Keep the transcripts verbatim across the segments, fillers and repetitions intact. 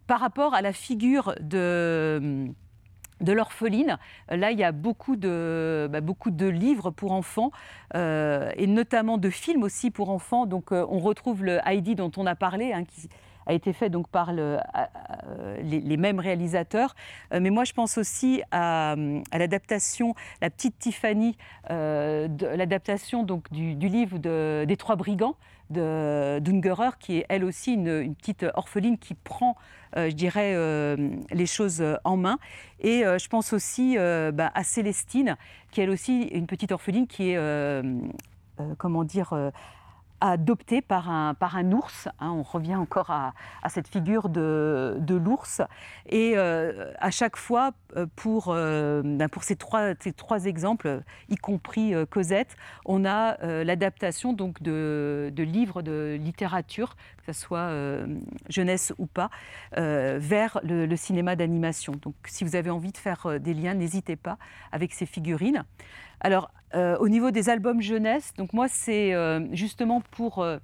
par rapport à la figure de... de l'orpheline, là il y a beaucoup de, bah, beaucoup de livres pour enfants euh, et notamment de films aussi pour enfants. Donc euh, on retrouve le Heidi dont on a parlé, hein, qui a été fait donc par le, euh, les, les mêmes réalisateurs. Euh, mais moi je pense aussi à, à l'adaptation, La Petite Tiffany, euh, de, l'adaptation donc du, du livre de, des Trois Brigands de d'Ungerer, qui est elle aussi une, une petite orpheline qui prend, euh, je dirais, euh, les choses en main. Et euh, je pense aussi euh, bah, à Célestine, qui est elle aussi une petite orpheline qui est, euh, euh, comment dire, euh, adoptée par un, par un ours. Hein, on revient encore à, à cette figure de, de l'ours. Et euh, à chaque fois, pour, euh, ben pour ces, trois, ces trois exemples, y compris euh, Cosette, on a euh, l'adaptation donc de, de livres de littérature, que ce soit euh, jeunesse ou pas, euh, vers le, le cinéma d'animation. Donc si vous avez envie de faire des liens, n'hésitez pas avec ces figurines. Alors, euh, au niveau des albums jeunesse, donc moi, c'est euh, justement pour euh,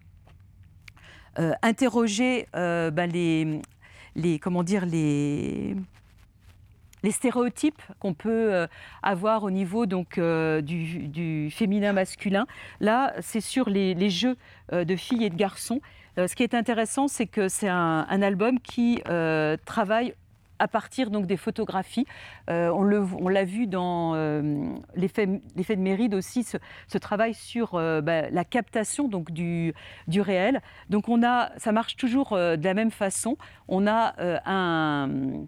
euh, interroger euh, ben les, les, comment dire, les, les stéréotypes qu'on peut euh, avoir au niveau donc, euh, du, du féminin-masculin. Là, c'est sur les, les jeux euh, de filles et de garçons. Euh, ce qui est intéressant, c'est que c'est un, un album qui euh, travaille à partir donc des photographies. Euh, on, le, on l'a vu dans euh, l'effet, l'effet de Méride aussi, ce, ce travail sur euh, bah, la captation donc, du, du réel. Donc on a, ça marche toujours euh, de la même façon. On a euh, un,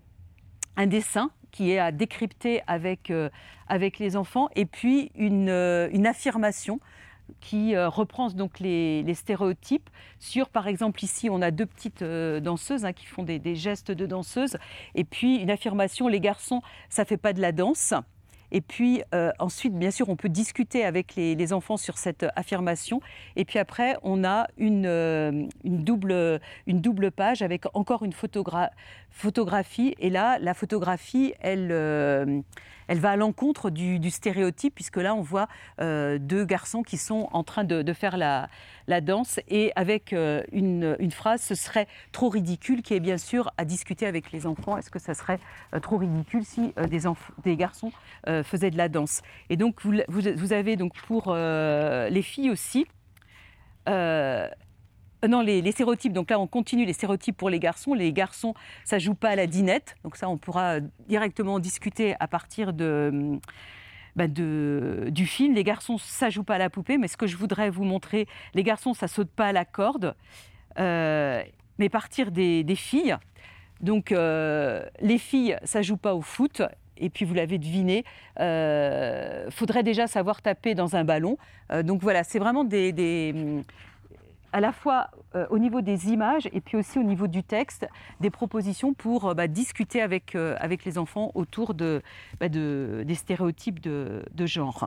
un dessin qui est à décrypter avec, euh, avec les enfants et puis une, euh, une affirmation qui euh, reprend donc les, les stéréotypes sur, par exemple, ici, on a deux petites euh, danseuses hein, qui font des, des gestes de danseuses, et puis une affirmation, les garçons, ça ne fait pas de la danse. Et puis euh, ensuite, bien sûr, on peut discuter avec les, les enfants sur cette affirmation. Et puis après, on a une, euh, une, double, une double page avec encore une photogra- photographie. Et là, la photographie, elle, euh, elle va à l'encontre du, du stéréotype, puisque là, on voit euh, deux garçons qui sont en train de, de faire la, la danse. Et avec euh, une, une phrase, ce serait trop ridicule, qui est bien sûr à discuter avec les enfants. Est-ce que ça serait euh, trop ridicule si euh, des, enf- des garçons euh, faisaient de la danse? Et donc, vous, vous, vous avez donc pour euh, les filles aussi, euh, non, les, les stéréotypes, donc là on continue les stéréotypes pour les garçons. Les garçons, ça joue pas à la dinette, donc ça on pourra directement discuter à partir de, bah de, du film. Les garçons, ça joue pas à la poupée, mais ce que je voudrais vous montrer, les garçons, ça saute pas à la corde, euh, mais partir des, des filles. Donc euh, les filles, ça joue pas au foot. Et puis vous l'avez deviné, il euh, faudrait déjà savoir taper dans un ballon. Euh, donc voilà, c'est vraiment des, des, à la fois euh, au niveau des images et puis aussi au niveau du texte, des propositions pour euh, bah, discuter avec, euh, avec les enfants autour de, bah, de, des stéréotypes de, de genre.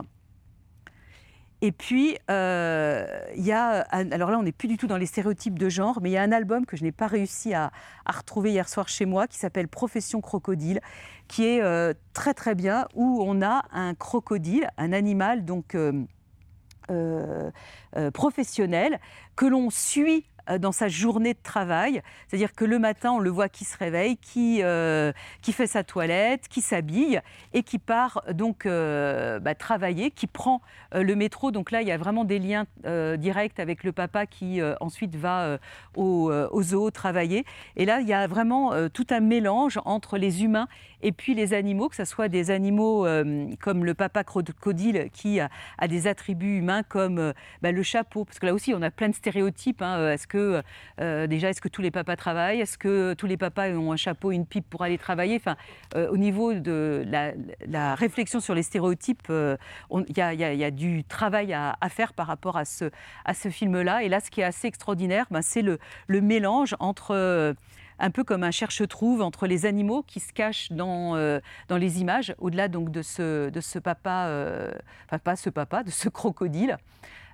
Et puis, euh, il y a, alors là, on n'est plus du tout dans les stéréotypes de genre, mais il y a un album que je n'ai pas réussi à, à retrouver hier soir chez moi, qui s'appelle Profession crocodile, qui est euh, très très bien, où on a un crocodile, un animal donc euh, euh, euh, professionnel, que l'on suit dans sa journée de travail, c'est-à-dire que le matin, on le voit qui se réveille, qui, euh, qui fait sa toilette, qui s'habille et qui part donc euh, bah, travailler, qui prend euh, le métro. Donc là, il y a vraiment des liens euh, directs avec le papa qui euh, ensuite va euh, au, euh, au zoo travailler. Et là, il y a vraiment euh, tout un mélange entre les humains et puis les animaux, que ce soit des animaux euh, comme le papa crocodile qui a, a des attributs humains comme euh, bah, le chapeau, parce que là aussi, on a plein de stéréotypes. Hein. Est-ce que Euh, déjà, est-ce que tous les papas travaillent? Est-ce que tous les papas ont un chapeau, une pipe pour aller travailler? Enfin, euh, au niveau de la, la réflexion sur les stéréotypes, il euh, y, y, y a du travail à, à faire par rapport à ce, à ce film-là. Et là, ce qui est assez extraordinaire, ben, c'est le, le mélange entre... Euh, un peu comme un cherche-trouve entre les animaux qui se cachent dans, euh, dans les images, au-delà donc de ce, de ce papa, euh, enfin pas ce papa, de ce crocodile.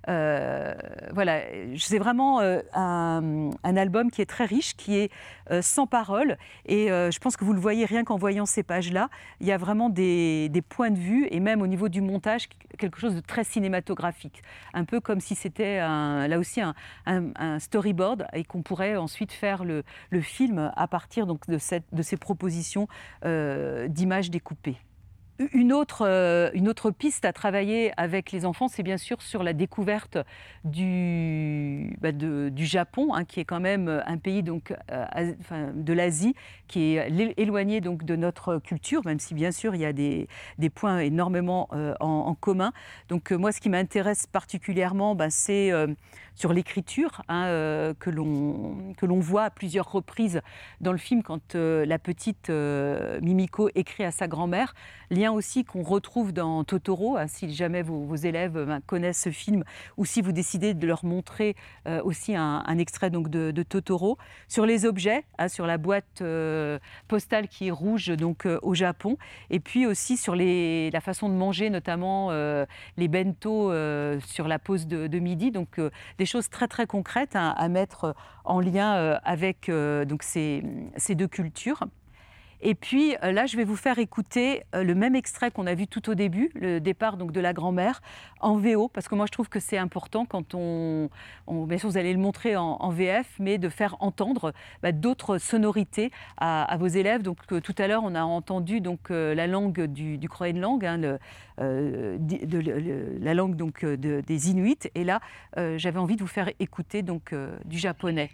Euh, voilà, c'est vraiment euh, un, un album qui est très riche, qui est euh, sans parole. Et euh, je pense que vous le voyez rien qu'en voyant ces pages-là. Il y a vraiment des, des points de vue et même au niveau du montage, quelque chose de très cinématographique. Un peu comme si c'était un, là aussi un, un, un storyboard et qu'on pourrait ensuite faire le, le film à partir donc, de, cette, de ces propositions euh, d'images découpées. Une autre, euh, une autre piste à travailler avec les enfants, c'est bien sûr sur la découverte du, bah de, du Japon, hein, qui est quand même un pays donc, euh, as, enfin, de l'Asie, qui est éloigné donc, de notre culture, même si bien sûr il y a des, des points énormément euh, en, en commun. Donc euh, moi, ce qui m'intéresse particulièrement, bah, c'est euh, sur l'écriture, hein, euh, que l'on que l'on voit à plusieurs reprises dans le film quand euh, la petite euh, Mimiko écrit à sa grand-mère. Lien aussi qu'on retrouve dans Totoro, hein, si jamais vos, vos élèves ben, connaissent ce film ou si vous décidez de leur montrer euh, aussi un, un extrait donc, de, de Totoro. Sur les objets, hein, sur la boîte euh, postale qui est rouge donc, euh, au Japon, et puis aussi sur les, la façon de manger, notamment euh, les bento euh, sur la pause de, de midi, donc euh, des choses très très concrètes, hein, à mettre en lien euh, avec euh, donc, ces, ces deux cultures. Et puis là, je vais vous faire écouter le même extrait qu'on a vu tout au début, le départ donc, de la grand-mère, en V O, parce que moi je trouve que c'est important quand on, on... Bien sûr, vous allez le montrer en, en V F, mais de faire entendre bah, d'autres sonorités à, à vos élèves. Donc euh, tout à l'heure, on a entendu donc, euh, la langue du, du Groenland, hein, le, euh, de, de, le, la langue donc, de, des Inuits. Et là, euh, j'avais envie de vous faire écouter donc, euh, du japonais.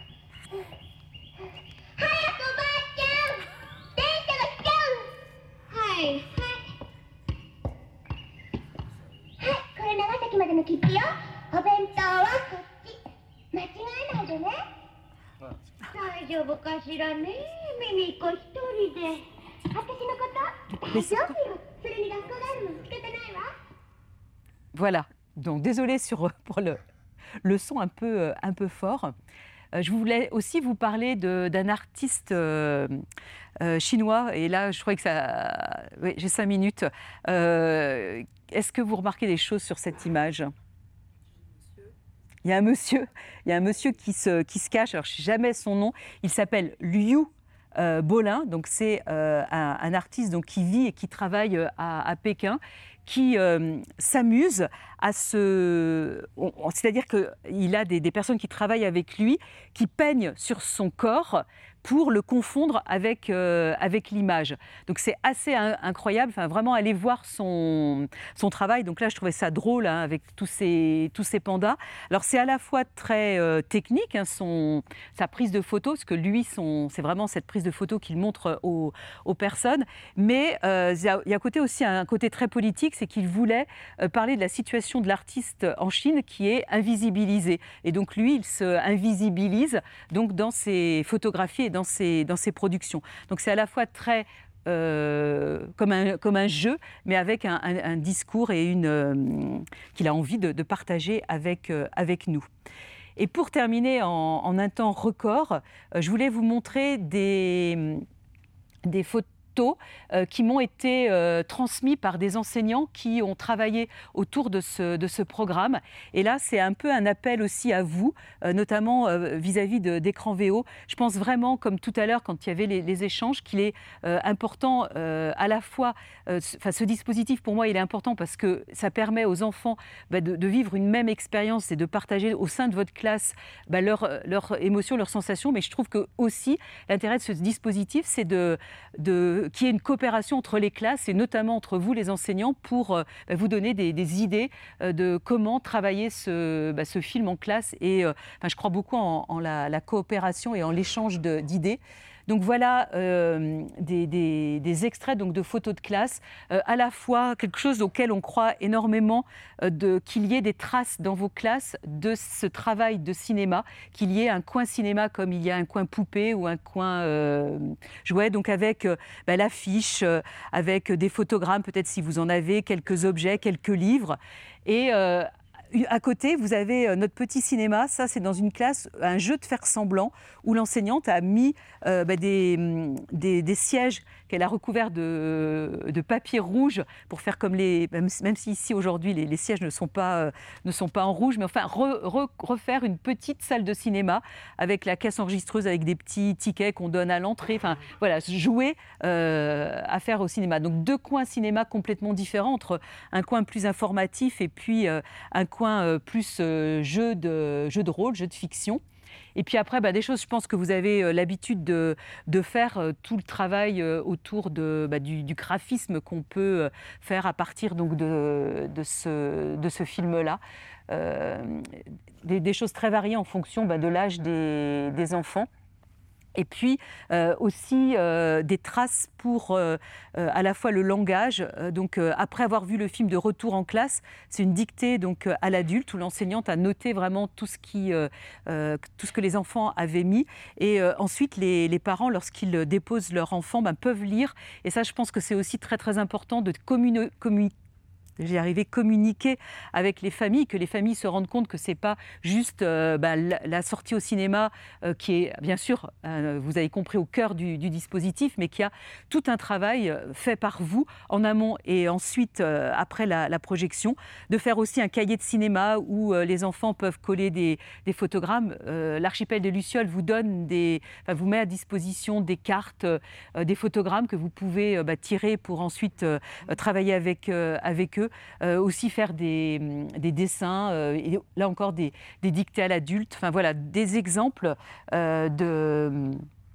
Voilà, donc désolée sur, pour le, le son un peu, un peu fort. Je voulais aussi vous parler d'un artiste euh, euh, chinois, et là je crois que ça... Oui, j'ai cinq minutes. Euh, Est-ce que vous remarquez des choses sur cette image ? Il y a un monsieur, il y a un monsieur qui se, qui se cache, alors je ne sais jamais son nom, il s'appelle Liu euh, Bolin, donc c'est euh, un, un artiste donc, qui vit et qui travaille à, à Pékin, qui euh, s'amuse à se... C'est-à-dire qu'il a des, des personnes qui travaillent avec lui, qui peignent sur son corps pour le confondre avec, euh, avec l'image. Donc c'est assez in incroyable, enfin, vraiment aller voir son, son travail. Donc là, je trouvais ça drôle, hein, avec tous ces, tous ces pandas. Alors c'est à la fois très euh, technique, hein, son, sa prise de photo, parce que lui, c'est vraiment cette prise de photo qu'il montre aux, aux personnes. Mais euh, il y a, il y a côté aussi un côté très politique, c'est qu'il voulait euh, parler de la situation de l'artiste en Chine qui est invisibilisée. Et donc lui, il se invisibilise donc, dans ses photographies et dans ses, dans ses productions. Donc c'est à la fois très euh, comme, un, comme un jeu, mais avec un, un, un discours et une euh, qu'il a envie de, de partager avec, euh, avec nous. Et pour terminer en, en un temps record, euh, je voulais vous montrer des, des photos Euh, qui m'ont été euh, transmis par des enseignants qui ont travaillé autour de ce, de ce programme. Et là, c'est un peu un appel aussi à vous, euh, notamment euh, vis-à-vis d'écran V O. Je pense vraiment, comme tout à l'heure, quand il y avait les, les échanges, qu'il est euh, important euh, à la fois... Euh, ce, ce dispositif, pour moi, il est important parce que ça permet aux enfants bah, de, de vivre une même expérience et de partager au sein de votre classe bah, leurs leur émotions, leurs sensations. Mais je trouve que aussi l'intérêt de ce dispositif, c'est de... de qu'il y ait une coopération entre les classes et notamment entre vous, les enseignants, pour euh, vous donner des, des idées euh, de comment travailler ce, bah, ce film en classe. Et euh, enfin, je crois beaucoup en, en la, la coopération et en l'échange d'idées. Donc voilà euh, des, des, des extraits donc, de photos de classe, euh, à la fois quelque chose auquel on croit énormément, euh, qu'il y ait des traces dans vos classes de ce travail de cinéma, qu'il y ait un coin cinéma comme il y a un coin poupée ou un coin euh, jouet, donc avec euh, bah, l'affiche, euh, avec des photogrammes peut-être si vous en avez, quelques objets, quelques livres. Et euh, À côté, vous avez euh, notre petit cinéma. Ça, c'est dans une classe, un jeu de faire semblant où l'enseignante a mis euh, bah, des, des, des sièges qu'elle a recouverts de, de papier rouge pour faire comme les... Même, même si ici, aujourd'hui, les, les sièges ne sont, pas, euh, ne sont pas en rouge, mais enfin, re, re, refaire une petite salle de cinéma avec la caisse enregistreuse, avec des petits tickets qu'on donne à l'entrée. Enfin, voilà, jouer euh, à faire au cinéma. Donc, deux coins cinéma complètement différents, entre un coin plus informatif et puis euh, un coin euh, plus euh, jeu, de, jeu de rôle, jeu de fiction. Et puis après, bah, des choses, je pense que vous avez euh, l'habitude de, de faire euh, tout le travail euh, autour de, bah, du, du graphisme qu'on peut euh, faire à partir donc, de, de ce, de ce film-là. Euh, des, des choses très variées en fonction bah, de l'âge des, des enfants. Et puis euh, aussi euh, des traces pour euh, euh, à la fois le langage. Euh, donc euh, après avoir vu le film de Retour en classe, c'est une dictée donc à l'adulte où l'enseignante a noté vraiment tout ce qui, euh, euh, tout ce que les enfants avaient mis. Et euh, ensuite les, les parents, lorsqu'ils déposent leur enfant, ben, peuvent lire. Et ça, je pense que c'est aussi très très important de communiquer. J'ai arrivé à communiquer avec les familles, que les familles se rendent compte que ce n'est pas juste euh, bah, la, la sortie au cinéma euh, qui est, bien sûr, euh, vous avez compris, au cœur du, du dispositif, mais qu'il y a tout un travail fait par vous en amont et ensuite euh, après la, la projection, de faire aussi un cahier de cinéma où euh, les enfants peuvent coller des, des photogrammes. Euh, L'archipel de Lucioles vous donne des, enfin, vous met à disposition des cartes, euh, des photogrammes que vous pouvez euh, bah, tirer pour ensuite euh, travailler avec, euh, avec eux. Euh, aussi faire des, des dessins, euh, et là encore des, des dictées à l'adulte, enfin voilà, des exemples euh, de,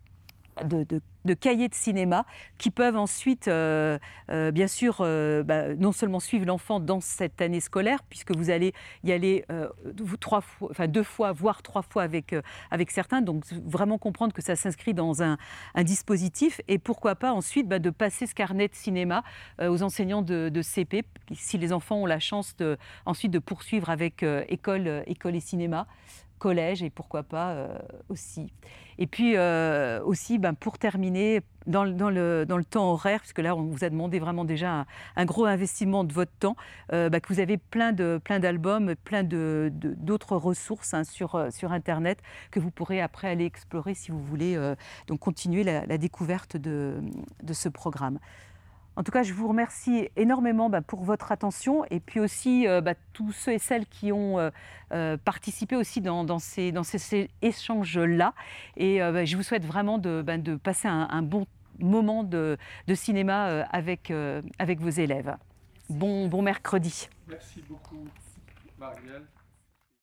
de, de, de cahiers de cinéma qui peuvent ensuite, euh, euh, bien sûr, euh, bah, non seulement suivre l'enfant dans cette année scolaire, puisque vous allez y aller euh, trois fois, enfin deux fois, voire trois fois avec, euh, avec certains, donc vraiment comprendre que ça s'inscrit dans un, un dispositif, et pourquoi pas ensuite bah, de passer ce carnet de cinéma euh, aux enseignants de, de C P, si les enfants ont la chance de, ensuite de poursuivre avec euh, école, euh, école et cinéma, collège et pourquoi pas euh, aussi. Et puis euh, aussi, ben, pour terminer, dans, dans, le, dans le temps horaire, puisque là on vous a demandé vraiment déjà un, un gros investissement de votre temps, euh, ben, que vous avez plein de plein d'albums, plein de, de, d'autres ressources hein, sur, sur Internet que vous pourrez après aller explorer si vous voulez euh, donc continuer la, la découverte de, de ce programme. En tout cas, je vous remercie énormément bah, pour votre attention et puis aussi euh, bah, tous ceux et celles qui ont euh, euh, participé aussi dans, dans ces, dans ces, ces échanges-là. Et euh, bah, je vous souhaite vraiment de, bah, de passer un, un bon moment de, de cinéma euh, avec, euh, avec vos élèves. Bon, bon mercredi. Merci beaucoup, Marielle.